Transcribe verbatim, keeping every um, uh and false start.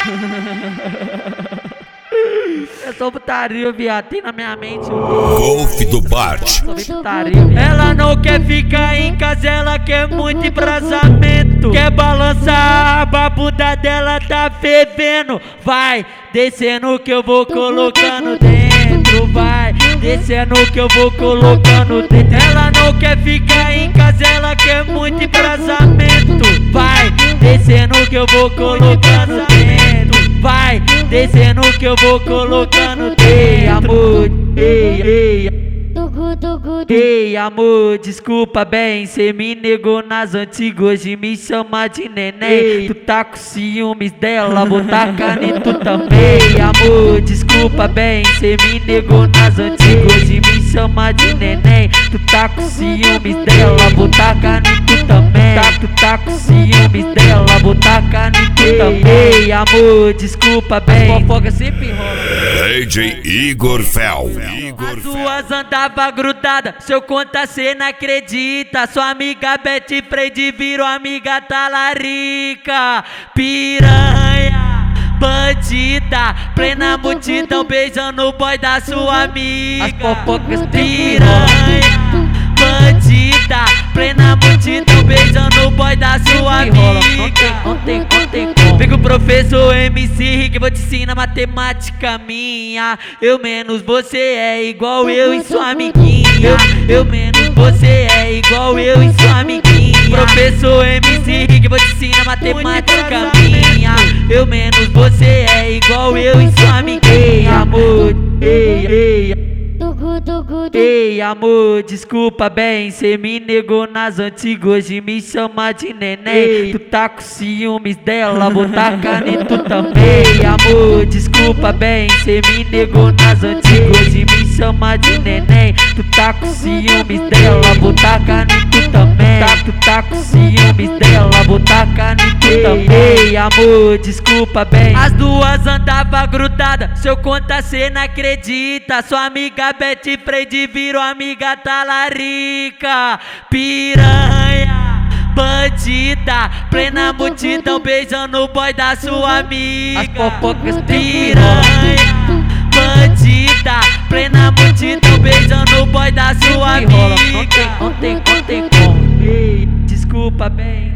Eu sou putaria, viado, tem na minha mente o Golf do Bart. Ela não quer ficar em casa, ela quer muito embrasamento. Quer balançar a bunda dela, tá fervendo. Vai descendo que eu vou colocando dentro. Vai descendo que eu vou colocando dentro. Ela não quer ficar em casa, ela quer muito embrasamento. Vai descendo que eu vou colocando dentro. Vai descendo que eu vou colocando. Ei, amor, ei, ei. Ei, amor, desculpa bem, cê me negou nas antigas, hoje me chama de neném. Tu tá com ciúmes dela, vou tacar em tu também. Amor, desculpa bem, cê me negou nas antigas, hoje me chama de neném. Tu tá com ciúmes dela, vou tacar em tu também. Tá, tu tá com ciúmes dela, vou tacar em tu também. Ei, amor, desculpa bem, fofoca sempre enrola. D J Igor Fel. As duas andava grudada, se eu contar cê não acredita. Sua amiga Betty Freide virou amiga talarica. Piranha, bandida, plena multidão beijando o boy da sua amiga. As fofocas piranha, bandida, plena multidão beijando o boy da sua amiga. Não tem, não tem como. Vem com o professor M C Rick, vou te ensinar matemática minha. Eu menos você é igual eu e sua amiguinha. Eu, eu menos você é igual eu e sua amiguinha. Professor M C Rick, vou te ensinar matemática minha. Eu menos você é igual eu e sua amiguinha. Ei, amor, ei, ei. Ei, amor, desculpa bem, cê me negou nas antigas, hoje me chama de neném. Tu tá com ciúmes dela, vou tacar em tu também. Amor, desculpa bem, cê me negou nas antigas, hoje me chama de neném. Tu tá com ciúmes dela, vou tacar em tu também. Tá, tu tá com ciúmes dela, vou tacar em tu também. Ei, amor, desculpa bem. As duas andava grudada, se eu contar cê não acredita. Sua amiga Betty Freide virou amiga talarica. Piranha, bandida, plena multidão beijando o boy da sua amiga. As fofocas piranha, bandida, plena multidão beijando o boy da sua amiga. Não tem, não tem, não tem como. Ei, desculpa bem.